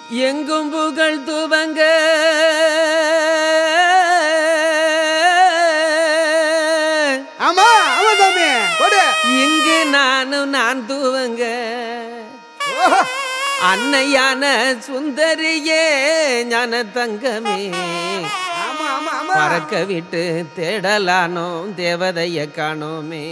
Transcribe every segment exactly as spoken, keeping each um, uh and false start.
எங்கும் புகழ் துவங்க ஆமா ஆமா சாமி போடு. இங்கு நானும் நான் துவங்க அன்னையான சுந்தரியே ஞான தங்கமே ஆமா ஆமா ஆமா பறக்க விட்டு தேடலானோம் தேவதைய காணோமே.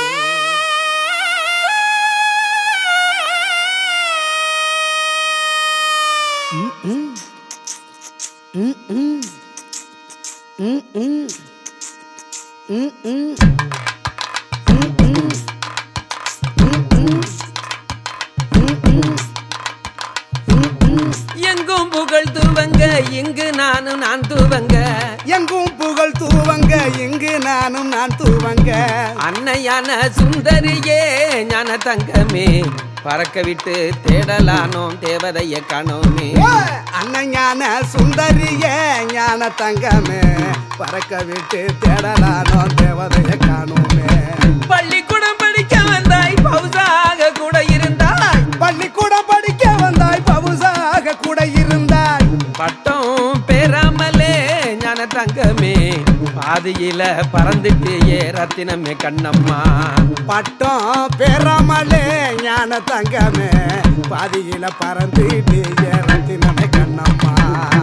எங்கும் புகழ் துவங்க இங்கு நானும் நான் துவங்க எங்கும் புகழ் தூவங்க இங்கு நானும் நான் தூவங்க அன்னையான சுந்தரியே ஞான தங்கமே பறக்க விட்டு தேடலானோம் தேவதைய காணோமே. அன்னையான சுந்தரிய ஞான தங்கமே பறக்க விட்டு தேடலானோ தேவதைய காணோமே. பள்ளிக்கூடம் படிக்க வந்தாய் பவுசாக கூட இருந்தாய் பள்ளிக்கூடம் படிக்க வந்தாய் பவுசாக கூட இருந்தாய் பட்டம் பெறாமலே ஞான தங்கமே பாதியில பறந்துட்டியே ரத்தினமே கண்ணம்மா. பட்டம் பெறாமலே ஞான தங்கமே பாதியில பறந்துட்டியே ரத்தினமே கண்ணம்மா.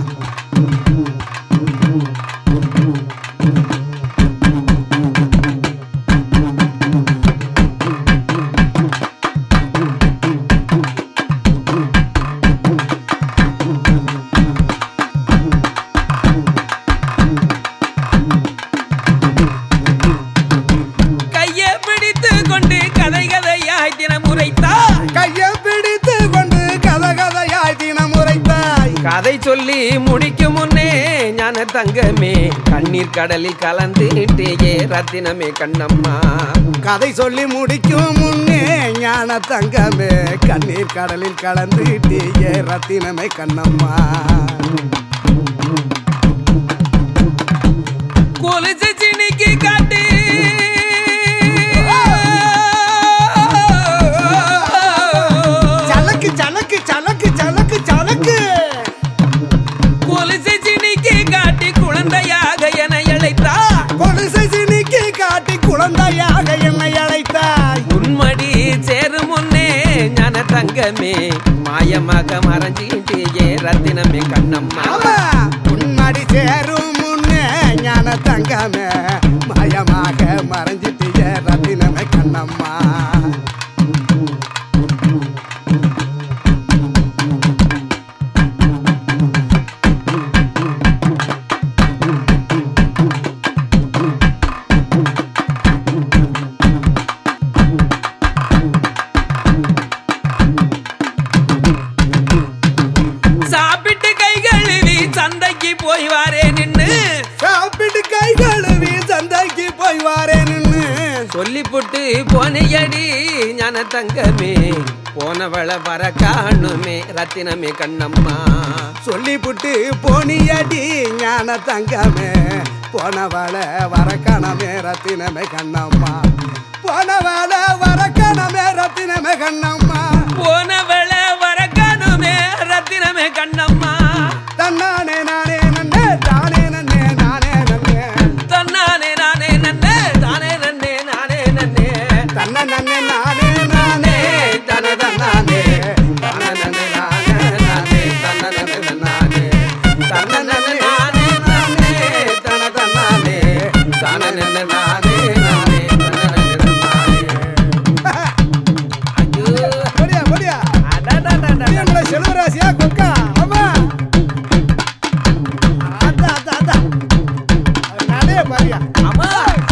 கதை சொல்லி முடிக்கும் முன்னே ஞான தங்கமே கண்ணீர் கடலில் கலந்துட்டேயே ரத்தினமே கண்ணம்மா. கதை சொல்லி முடிக்கும் முன்னே ஞான தங்கமே கண்ணீர் கடலில் கலந்துட்டேயே ரத்தினமே கண்ணம்மா. கொலுசு சினிக்கு காட்டு சலக்கு சலக்கு சலக்கு சலக்கு சலக்கு கொலுசு சினிக்கு காட்டி குழந்தையாக என அழைத்தாய். கொலுசை சினிக்கு காட்டி குழந்தையாக என்னை அழைத்தாய். உன்மடி சேரும் முன்னே ஞான தங்கமே மாயமாக மறைஞ்சிட்டேயே ரத்தினமே கண்ணம்மா. உன்மடி சேரும் முன்னே ஞான தங்கமே மாயமாக மறைஞ்சிட்டிய ரத்தினமே கண்ணம்மா. போய் வாரே நின்னு சாப்பிட்டு கை கழுவி சந்தைக்கு போய் வாரே நின்னு சொல்லி புட்டு போனையடி ஞான தங்கமே போனவள வர காணுமே ரத்தினமே கண்ணம்மா. சொல்லி புட்டு போனியடி ஞான தங்கமே போனவள வர காணமே ரத்தினமே கண்ணம்மா. போனவள வர காணமே ரத்தினமே கண்ணம்மா. போனவள வர காணுமே ரத்தினமே கண்ணம்மா. தன்னானே நானே நன்னே தானே நன்னே நானே நன்னே தன்னானே நானே நன்னே தானே நன்னே நானே நன்னே தன்ன நன்னே நானே நானே தன தன்னானே தன நன்னே நானே நானே தன்ன நன்னே நானே தன்ன நன்னே நானே நானே தன தன்னானே தன நன்னே நானே நானே தன நன்னே நானே. ஐயோ போடியா போடியா அடடடடட எங்கட செல்வராசியா கொக்கா அம்மா அத அத அத நடே பாரியா அம்மா.